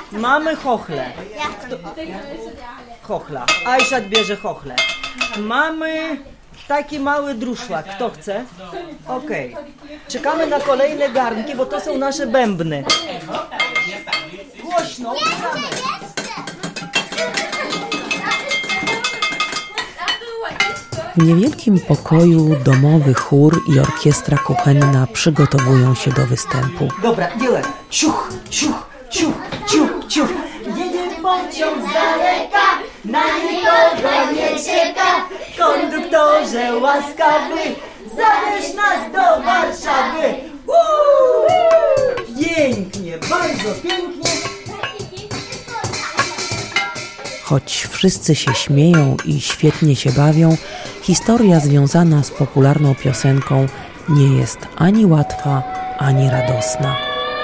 Mamy chochle. Chochla. Ajszat bierze chochle. Mamy taki mały druszlak. Kto chce? Okej. Czekamy na kolejne garnki, bo to są nasze bębny. Głośno. Czekamy. W niewielkim pokoju domowy chór i orkiestra kuchenna przygotowują się do występu. Dobra, dziełem. Ciuch, ciuch, ciuch, ciuch, ciuch. Jedzie pociąg z daleka, na nikogo nie czeka. Konduktorze łaskawy, zabierz nas do Warszawy. Pięknie, bardzo pięknie. Choć wszyscy się śmieją i świetnie się bawią, historia związana z popularną piosenką nie jest ani łatwa, ani radosna.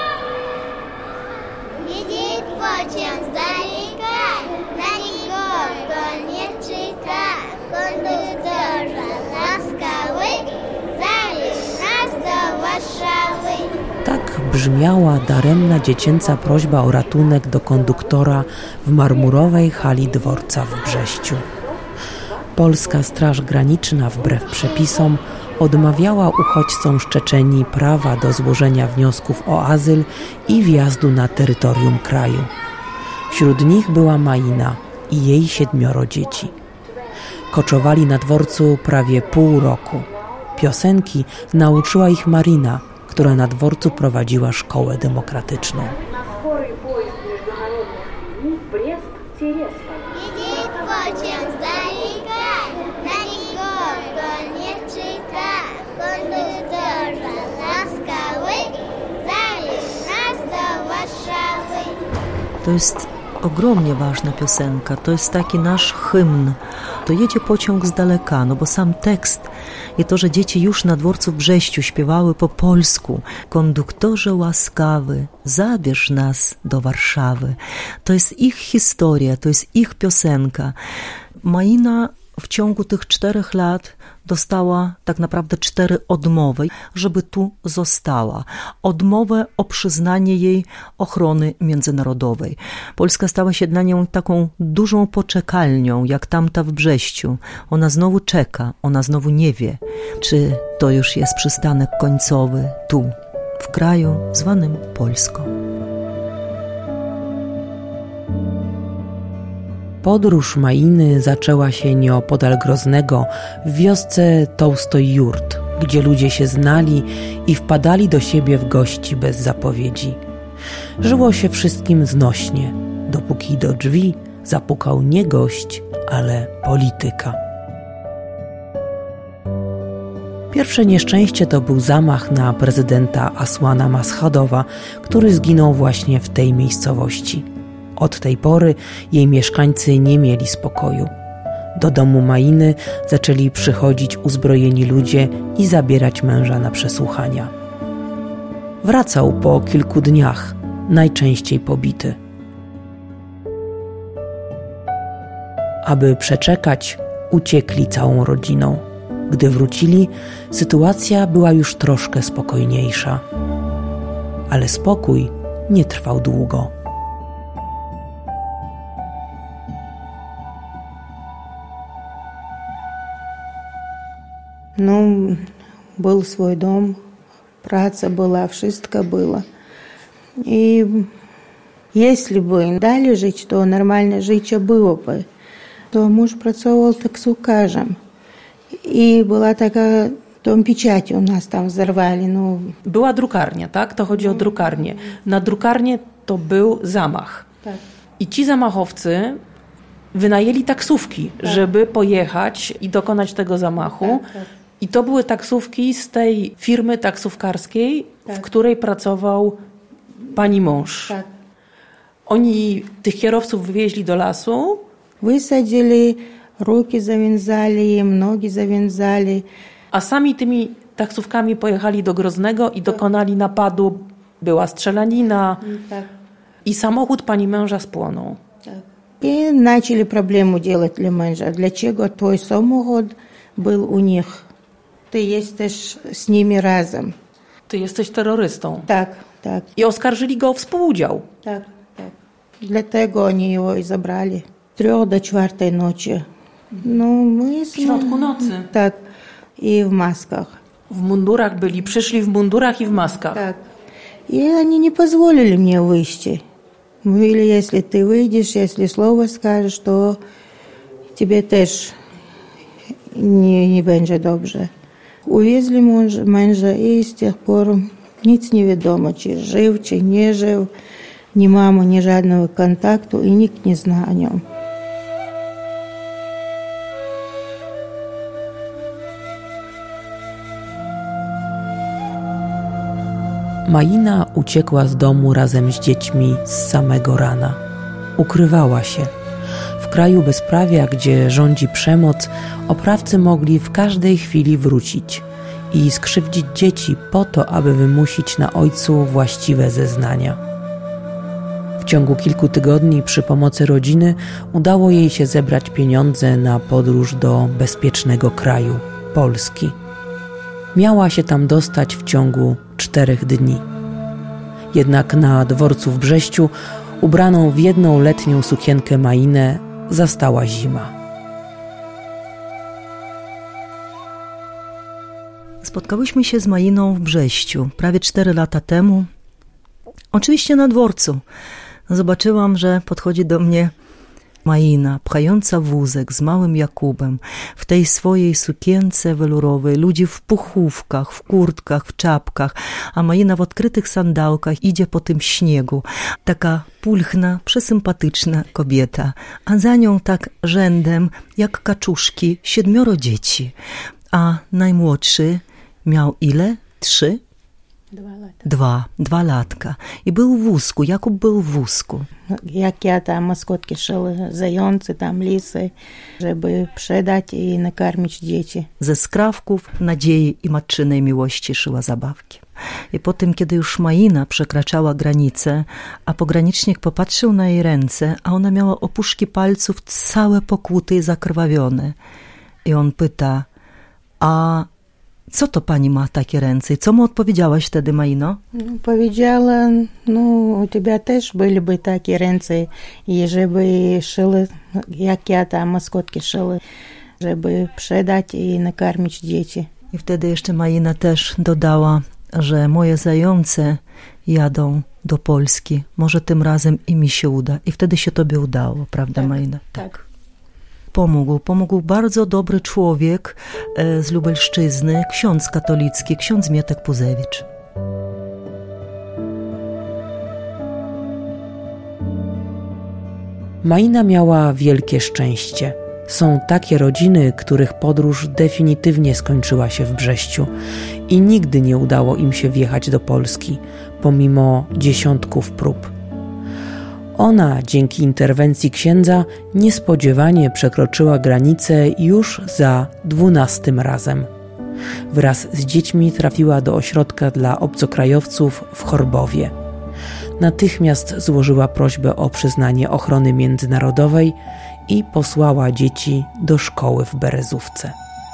Jedzie pociąg z daleka, na nikogo nie czeka. Konduktorze łaskawy, zabierz nas do Warszawy. Tak brzmiała daremna dziecięca prośba o ratunek do konduktora w marmurowej hali dworca w Brześciu. Polska Straż Graniczna wbrew przepisom odmawiała uchodźcom z Czeczenii prawa do złożenia wniosków o azyl i wjazdu na terytorium kraju. Wśród nich była Maina i jej 7 dzieci. Koczowali na dworcu prawie pół roku. Piosenki nauczyła ich Marina, która na dworcu prowadziła szkołę demokratyczną. Jedzie pociąg z daleka, na nikogo nie czeka. Konduktorze łaskawy, zabierz nas do Warszawy. To jest ogromnie ważna piosenka, to jest taki nasz hymn. To jedzie pociąg z daleka, no bo sam tekst i to, że dzieci już na dworcu w Brześciu śpiewały po polsku. Konduktorze łaskawy, zabierz nas do Warszawy. To jest ich historia, to jest ich piosenka. Maina w ciągu tych 4 lat dostała tak naprawdę 4 odmowy, żeby tu została. Odmowę o przyznanie jej ochrony międzynarodowej. Polska stała się dla nią taką dużą poczekalnią, jak tamta w Brześciu. Ona znowu czeka, ona znowu nie wie, czy to już jest przystanek końcowy tu, w kraju zwanym Polską. Podróż Mainy zaczęła się nieopodal Groznego w wiosce Tołstoj-Jurt, gdzie ludzie się znali i wpadali do siebie w gości bez zapowiedzi. Żyło się wszystkim znośnie, dopóki do drzwi zapukał nie gość, ale polityka. Pierwsze nieszczęście to był zamach na prezydenta Asłana Maschadowa, który zginął właśnie w tej miejscowości. Od tej pory jej mieszkańcy nie mieli spokoju. Do domu Mainy zaczęli przychodzić uzbrojeni ludzie i zabierać męża na przesłuchania. Wracał po kilku dniach, najczęściej pobity. Aby przeczekać, uciekli całą rodziną. Gdy wrócili, sytuacja była już troszkę spokojniejsza. Ale spokój nie trwał długo. Ну, был свой дом, праца была, wszystko было. И если бы дали żyć, to normalne życie byłoby. To mąż pracował taksówkarzem. I była taka dom pieczęci u nas tam zerwali. No. Była drukarnia, tak? To chodzi o drukarnię. Na drukarnię to był zamach. Tak. I ci zamachowcy wynajęli taksówki, żeby pojechać i dokonać tego zamachu. Tak. I to były taksówki z tej firmy taksówkarskiej, w której pracował pani mąż. Tak. Oni tych kierowców wywieźli do lasu. Wysadzili, ruki zawiązali im, nogi zawiązali. A sami tymi taksówkami pojechali do Groznego i dokonali napadu. Była strzelanina Tak. i samochód pani męża spłonął. Tak. I zaczęli problemu делать dla męża. Dlaczego twój samochód był u nich? Ty jesteś z nimi razem. Ty jesteś terrorystą. Tak, tak, I oskarżyli go o współudział. tak, tak. Dlatego oni его i zabrali. 3 do 4 nocy. No, my W środku nocy. Tak. I w maskach. W mundurach byli, przyszli w mundurach i w maskach. Tak. I oni nie pozwolili mnie wyjść. Mówili, jeśli ty wyjdziesz, jeśli słowo скажешь, to тебе też nie będzie dobrze. Uwiezli męża i z tych pор nic nie wiadomo, czy żył, czy nie żył. Nie mamy ni żadnego kontaktu i nikt nie zna o nim. Maina uciekła z domu razem z dziećmi z samego rana. Ukrywała się. W kraju bezprawia, gdzie rządzi przemoc, oprawcy mogli w każdej chwili wrócić i skrzywdzić dzieci po to, aby wymusić na ojcu właściwe zeznania. W ciągu kilku tygodni przy pomocy rodziny udało jej się zebrać pieniądze na podróż do bezpiecznego kraju, Polski. Miała się tam dostać w ciągu 4 dni. Jednak na dworcu w Brześciu, ubraną w jedną letnią sukienkę Mainę, zastała zima. Spotkałyśmy się z Mainą w Brześciu prawie 4 lata temu. Oczywiście na dworcu. Zobaczyłam, że podchodzi do mnie Maina, pchająca wózek z małym Jakubem, w tej swojej sukience welurowej, ludzi w puchówkach, w kurtkach, w czapkach, a Maina w odkrytych sandałkach idzie po tym śniegu. Taka pulchna, przesympatyczna kobieta, a za nią tak rzędem, jak kaczuszki, 7 dzieci. A najmłodszy miał ile? 3? 2 latka. I był w wózku, Jakub był w wózku. Jak ja tam maskotki szyły, zające, tam lisy, żeby sprzedać i nakarmić dzieci. Ze skrawków nadziei i matczynej miłości szyła zabawki. I potem, kiedy już Maina przekraczała granicę, a pogranicznik popatrzył na jej ręce, a ona miała opuszki palców całe pokłute i zakrwawione. I on pyta, a co to pani ma takie ręce? I co mu odpowiedziałaś wtedy, Maino? Powiedziała, u ciebie też byłyby takie ręce i żeby szyły, jak ja tam maskotki szyły, żeby sprzedać i nakarmić dzieci. I wtedy jeszcze Maina też dodała, że moje zające jadą do Polski. Może tym razem i mi się uda. I wtedy się tobie udało, prawda, Maina? Tak. Pomógł bardzo dobry człowiek z Lubelszczyzny, ksiądz katolicki, ksiądz Mietek Puzewicz. Maina miała wielkie szczęście. Są takie rodziny, których podróż definitywnie skończyła się w Brześciu i nigdy nie udało im się wjechać do Polski, pomimo dziesiątków prób. Ona, dzięki interwencji księdza, niespodziewanie przekroczyła granicę już za 12 razem. Wraz z dziećmi trafiła do ośrodka dla obcokrajowców w Chorbowie. Natychmiast złożyła prośbę o przyznanie ochrony międzynarodowej i posłała dzieci do szkoły w Berezówce.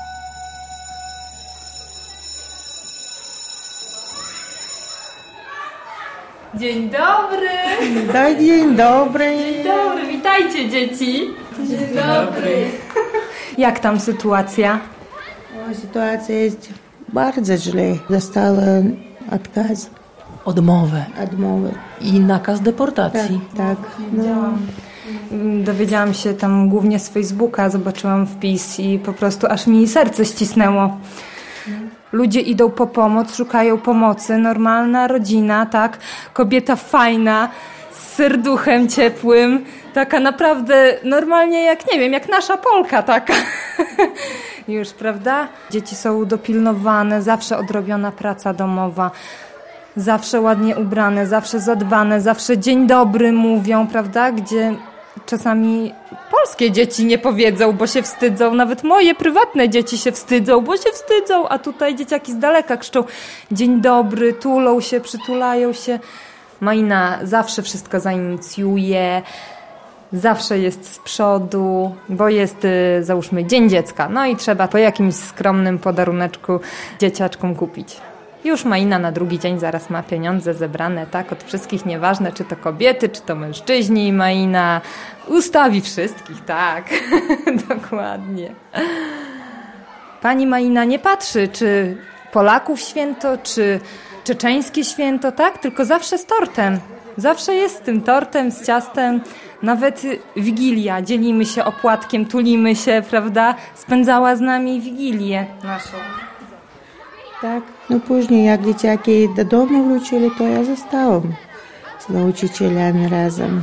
Dzień dobry! Dzień dobry! Dzień dobry, witajcie dzieci! Dzień dobry! Jak tam sytuacja? Sytuacja jest bardzo źle. Dostała odkaz. Odmowę Odmowy. i nakaz deportacji. Tak. Dowiedziałam się tam głównie z Facebooka, zobaczyłam wpis i po prostu aż mi serce ścisnęło. Ludzie idą po pomoc, szukają pomocy, normalna rodzina, tak? Kobieta fajna, z serduchem ciepłym, taka naprawdę normalnie jak, nie wiem, jak nasza Polka taka. Już, prawda? Dzieci są dopilnowane, zawsze odrobiona praca domowa, zawsze ładnie ubrane, zawsze zadbane, zawsze dzień dobry mówią, prawda? Gdzie czasami polskie dzieci nie powiedzą, bo się wstydzą. Nawet moje prywatne dzieci się wstydzą, bo się wstydzą, a tutaj dzieciaki z daleka krzyczą dzień dobry, tulą się, przytulają się. Maina zawsze wszystko zainicjuje, zawsze jest z przodu, bo jest, załóżmy, Dzień Dziecka. No i trzeba po jakimś skromnym podaruneczku dzieciaczkom kupić. Już Maina na drugi dzień zaraz ma pieniądze zebrane, tak, od wszystkich, nieważne czy to kobiety, czy to mężczyźni. Maina ustawi wszystkich, tak, dokładnie. Pani Maina nie patrzy, czy Polaków święto, czy czeczeńskie święto, tak, tylko zawsze z tortem. Zawsze jest z tym tortem, z ciastem. Nawet Wigilia, dzielimy się opłatkiem, tulimy się, prawda? Spędzała z nami Wigilię naszą. Tak, no później jak dzieciaki do domu wrócili, to ja zostałam z nauczycielami razem.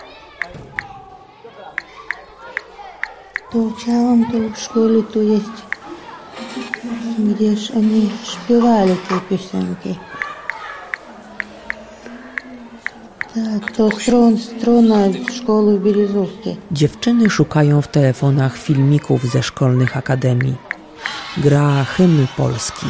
To uczyłam, to w szkole tu jest, gdzież oni śpiewali te piosenki. Tak, to strona szkoły w Berezówce. Dziewczyny szukają w telefonach filmików ze szkolnych akademii. Gra hymn polski.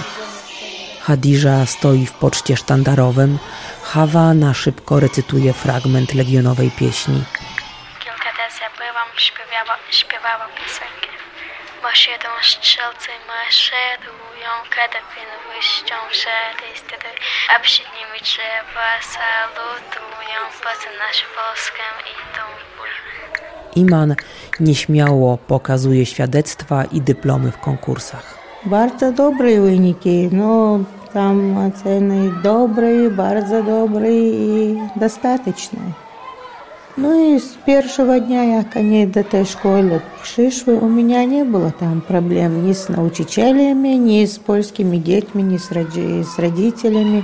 Hadidża stoi w poczcie sztandarowym. Hawa na szybko recytuje fragment legionowej pieśni. Kilka razy byłam, śpiewała piosenkę. Maszerują strzelcy, maszerują, karabiny błyszczą, szary strój, a przed nimi drzewa salutują, poza naszą Polskę idą w bój. Iman nieśmiało pokazuje świadectwa i dyplomy w konkursach. Bardzo dobre wyniki, no tam oceny dobre, bardzo dobre i dostateczne. No i z pierwszego dnia, jak oni do tej szkoły przyszły, u mnie nie było tam problem ni z nauczycielami, ni z polskimi dziećmi, ni z rodzicielami.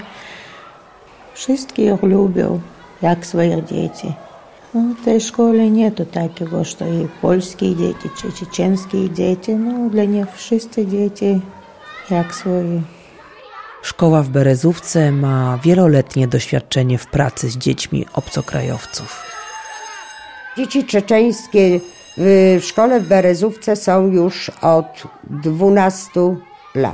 Wszystkich ich lubią, jak swoich dzieci. No, w tej szkole nieto takiego, że i polskie dzieci, czy czeczeńskie dzieci. No, dla nich wszyscy dzieci jak swoje. Szkoła w Berezówce ma wieloletnie doświadczenie w pracy z dziećmi obcokrajowców. Dzieci czeczeńskie w szkole w Berezówce są już od 12 lat.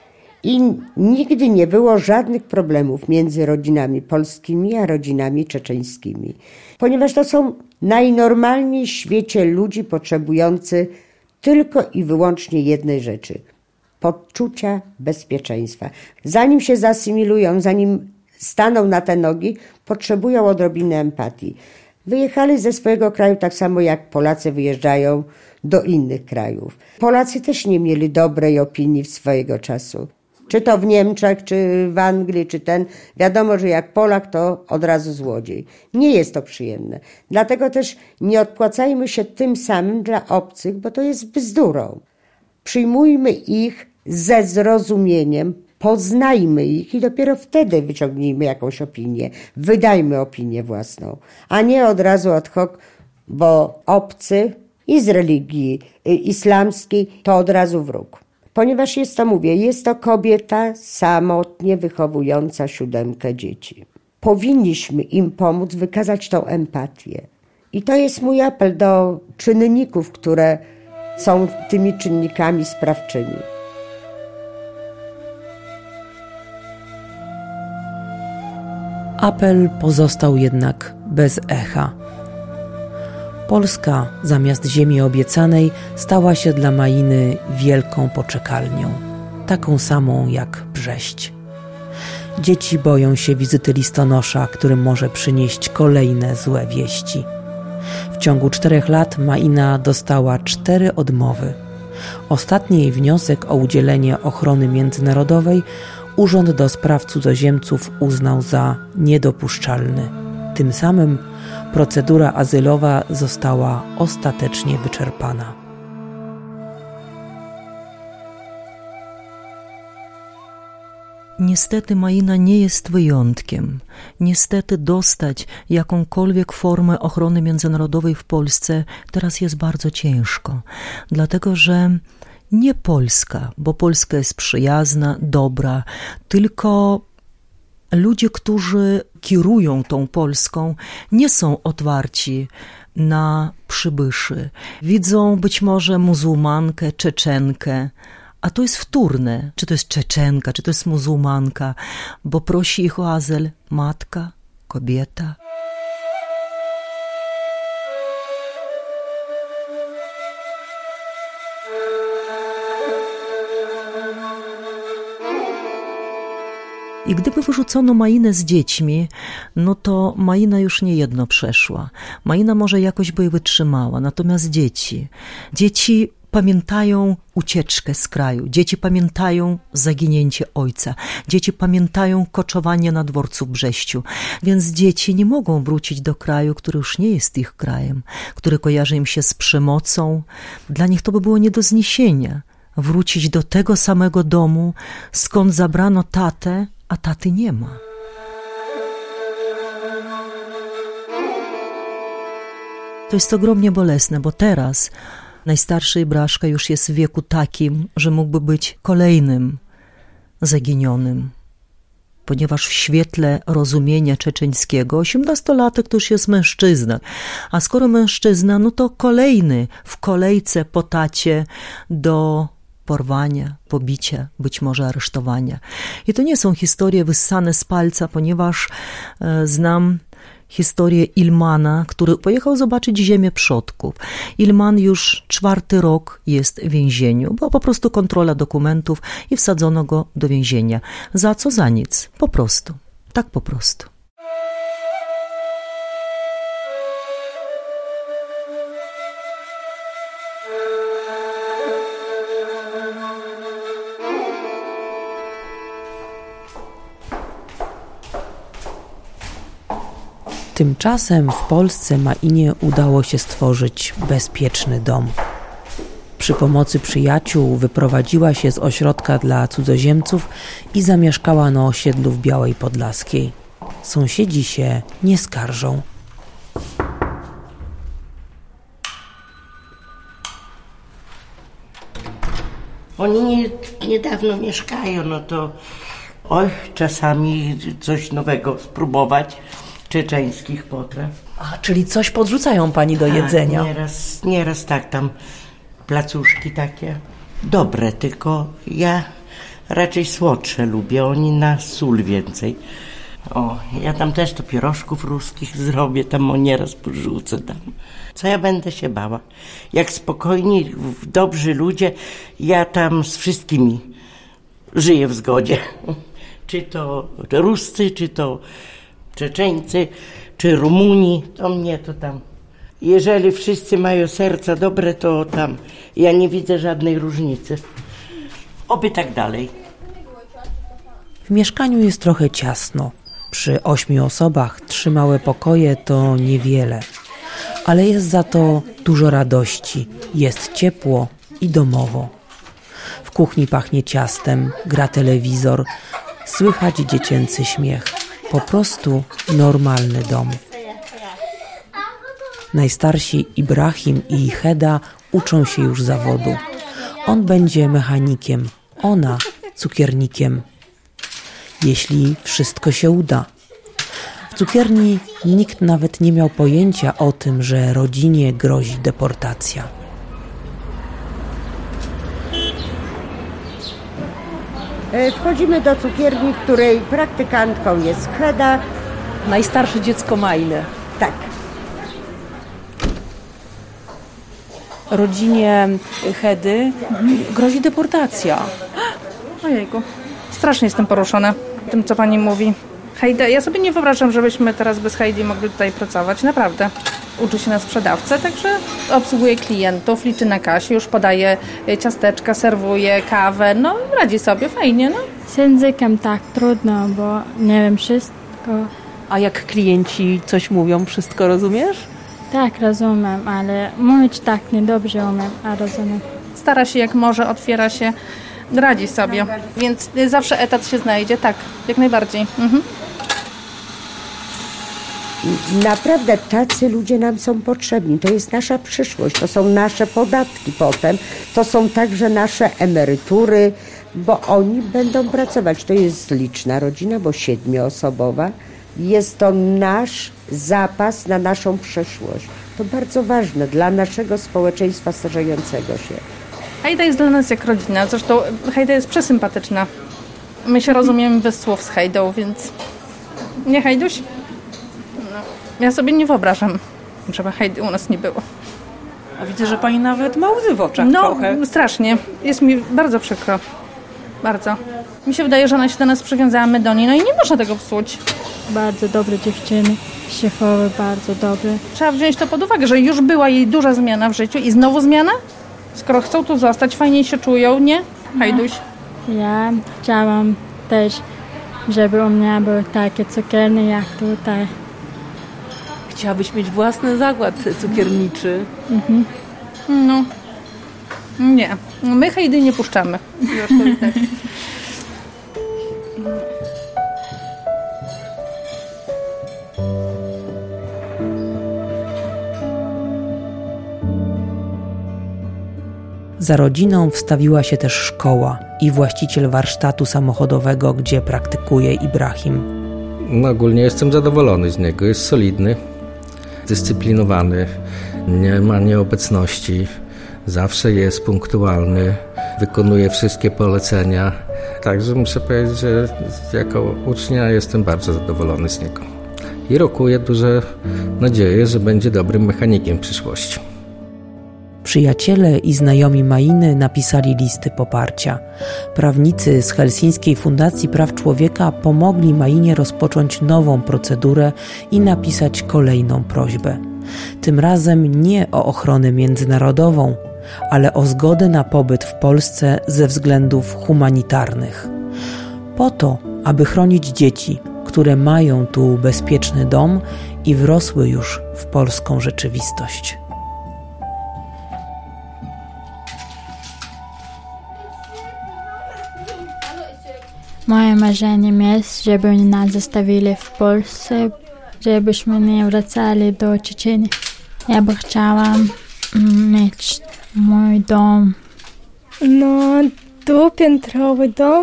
I nigdy nie było żadnych problemów między rodzinami polskimi a rodzinami czeczeńskimi. Ponieważ to są najnormalniej w świecie ludzi potrzebujący tylko i wyłącznie jednej rzeczy – poczucia bezpieczeństwa. Zanim się zasymilują, zanim staną na te nogi, potrzebują odrobiny empatii. Wyjechali ze swojego kraju tak samo jak Polacy wyjeżdżają do innych krajów. Polacy też nie mieli dobrej opinii swojego czasu. Czy to w Niemczech, czy w Anglii, czy wiadomo, że jak Polak to od razu złodziej. Nie jest to przyjemne. Dlatego też nie odpłacajmy się tym samym dla obcych, bo to jest bzdurą. Przyjmujmy ich ze zrozumieniem, poznajmy ich i dopiero wtedy wyciągnijmy jakąś opinię. Wydajmy opinię własną, a nie od razu ad hoc, bo obcy i z religii islamskiej to od razu wróg. Ponieważ jest to kobieta samotnie wychowująca 7 dzieci. Powinniśmy im pomóc wykazać tą empatię. I to jest mój apel do czynników, które są tymi czynnikami sprawczymi. Apel pozostał jednak bez echa. Polska zamiast ziemi obiecanej stała się dla Mainy wielką poczekalnią, taką samą jak Brześć. Dzieci boją się wizyty listonosza, który może przynieść kolejne złe wieści. W ciągu 4 lat Maina dostała 4 odmowy. Ostatni jej wniosek o udzielenie ochrony międzynarodowej Urząd do Spraw Cudzoziemców uznał za niedopuszczalny. Tym samym procedura azylowa została ostatecznie wyczerpana. Niestety Maina nie jest wyjątkiem. Niestety dostać jakąkolwiek formę ochrony międzynarodowej w Polsce teraz jest bardzo ciężko. Dlatego, że nie Polska, bo Polska jest przyjazna, dobra, tylko ludzie, którzy kierują tą Polską, nie są otwarci na przybyszy. Widzą być może muzułmankę, Czeczenkę, a to jest wtórne, czy to jest Czeczenka, czy to jest muzułmanka, bo prosi ich o azyl matka, kobieta. I gdyby wyrzucono Mainę z dziećmi, no to Maina już niejedno przeszła. Maina może jakoś by wytrzymała, natomiast dzieci pamiętają ucieczkę z kraju, dzieci pamiętają zaginięcie ojca, dzieci pamiętają koczowanie na dworcu w Brześciu, więc dzieci nie mogą wrócić do kraju, który już nie jest ich krajem, który kojarzy im się z przemocą. Dla nich to by było nie do zniesienia. Wrócić do tego samego domu, skąd zabrano tatę, a taty nie ma. To jest ogromnie bolesne, bo teraz najstarszy Ibraszka już jest w wieku takim, że mógłby być kolejnym zaginionym. Ponieważ w świetle rozumienia czeczeńskiego 18-latek to już jest mężczyzna. A skoro mężczyzna, no to kolejny w kolejce po tacie do porwania, pobicia, być może aresztowania. I to nie są historie wyssane z palca, ponieważ znam historię Ilmana, który pojechał zobaczyć ziemię przodków. Ilman już 4. rok jest w więzieniu. Była po prostu kontrola dokumentów i wsadzono go do więzienia. Za co? Za nic. Po prostu. Tak po prostu. Tymczasem w Polsce Mainie udało się stworzyć bezpieczny dom. Przy pomocy przyjaciół wyprowadziła się z ośrodka dla cudzoziemców i zamieszkała na osiedlu w Białej Podlaskiej. Sąsiedzi się nie skarżą. Oni niedawno mieszkają, no to czasami coś nowego spróbować. Czeczeńskich potraw. A, czyli coś podrzucają pani do jedzenia? Nieraz tak, tam placuszki takie. Dobre, tylko ja raczej słodsze lubię, oni na sól więcej. Ja tam też to pierożków ruskich zrobię, tam nieraz podrzucę tam. Co ja będę się bała? Jak spokojni, dobrzy ludzie, ja tam z wszystkimi żyję w zgodzie. Czy to Ruscy, czy to Czeczeńcy, czy Rumuni, to mnie to tam. Jeżeli wszyscy mają serca dobre, to tam ja nie widzę żadnej różnicy. Oby tak dalej. W mieszkaniu jest trochę ciasno. Przy 8 osobach 3 małe pokoje to niewiele. Ale jest za to dużo radości. Jest ciepło i domowo. W kuchni pachnie ciastem, gra telewizor, słychać dziecięcy śmiech. Po prostu normalny dom. Najstarsi Ibrahim i Heda uczą się już zawodu. On będzie mechanikiem, ona cukiernikiem. Jeśli wszystko się uda. W cukierni nikt nawet nie miał pojęcia o tym, że rodzinie grozi deportacja. Wchodzimy do cukierni, w której praktykantką jest Heda. Najstarsze dziecko Mainy. Tak. Rodzinie Hedy grozi deportacja. Ojejku, strasznie jestem poruszona tym, co pani mówi. Hejda, ja sobie nie wyobrażam, żebyśmy teraz bez Hejdy mogli tutaj pracować, naprawdę. Uczy się na sprzedawcę, także obsługuje klientów, liczy na kasie, już podaje ciasteczka, serwuje kawę, no radzi sobie, fajnie, no. Z językiem tak trudno, bo nie wiem wszystko. A jak klienci coś mówią, wszystko rozumiesz? Tak, rozumiem, ale mówić tak niedobrze umiem, a rozumiem. Stara się jak może, otwiera się, radzi sobie, więc zawsze etat się znajdzie, tak, jak najbardziej. Naprawdę tacy ludzie nam są potrzebni. To jest nasza przyszłość, to są nasze podatki potem, to są także nasze emerytury, bo oni będą pracować. To jest liczna rodzina, bo 7-osobowa. Jest to nasz zapas na naszą przyszłość. To bardzo ważne dla naszego społeczeństwa starzejącego się. Hejda jest dla nas jak rodzina, zresztą Hejda jest przesympatyczna. My się rozumiemy bez słów z Hejdą, więc nie Hejduś? Ja sobie nie wyobrażam, żeby Hejdy u nas nie było. A widzę, że pani nawet ma łzy w oczach no, trochę. Strasznie. Jest mi bardzo przykro. Bardzo. Mi się wydaje, że ona się do nas przywiązała, my do niej, no i nie można tego psuć. Bardzo dobre dziewczyny, szefowe bardzo dobre. Trzeba wziąć to pod uwagę, że już była jej duża zmiana w życiu i znowu zmiana? Skoro chcą tu zostać, fajniej się czują, nie? Hajduś. Ja chciałam też, żeby u mnie były takie cukiernie jak tutaj. Chciałabyś mieć własny zakład cukierniczy? No. Nie. My Hejdy nie puszczamy. Już to widać. Za rodziną wstawiła się też szkoła i właściciel warsztatu samochodowego, gdzie praktykuje Ibrahim. No, ogólnie jestem zadowolony z niego. Jest solidny, dyscyplinowany, nie ma nieobecności, zawsze jest punktualny, wykonuje wszystkie polecenia. Także muszę powiedzieć, że jako ucznia jestem bardzo zadowolony z niego. I rokuję duże nadzieję, że będzie dobrym mechanikiem w przyszłości. Przyjaciele i znajomi Mainy napisali listy poparcia. Prawnicy z Helsińskiej Fundacji Praw Człowieka pomogli Mainie rozpocząć nową procedurę i napisać kolejną prośbę. Tym razem nie o ochronę międzynarodową, ale o zgodę na pobyt w Polsce ze względów humanitarnych. Po to, aby chronić dzieci, które mają tu bezpieczny dom i wrosły już w polską rzeczywistość. Moje marzeniem jest, żeby oni nas zostawili w Polsce, żebyśmy nie wracali do Czeczenii. Ja by chciała mieć mój dom. No, dwupiętrowy dom.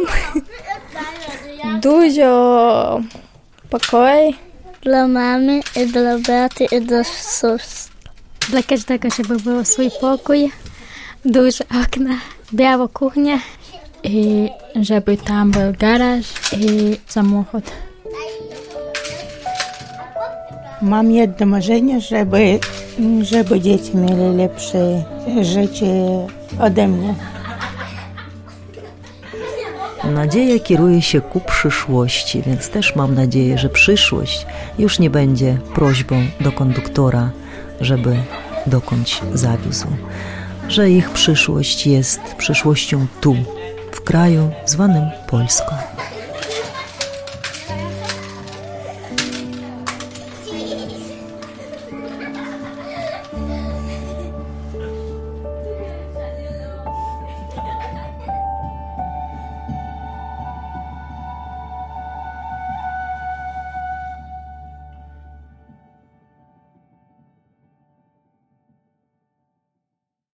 Dużo pokoju. Dla mamy i dla braty i dla sióstr. Dla każdego, żeby był swój pokój, duże okna, biała kuchnia i żeby tam był garaż i samochód. Mam jedno marzenie, żeby dzieci mieli lepsze życie ode mnie. Nadzieja kieruje się ku przyszłości, więc też mam nadzieję, że przyszłość już nie będzie prośbą do konduktora, żeby dokądś zawiózł. Że ich przyszłość jest przyszłością tu, w kraju zwanym Polską.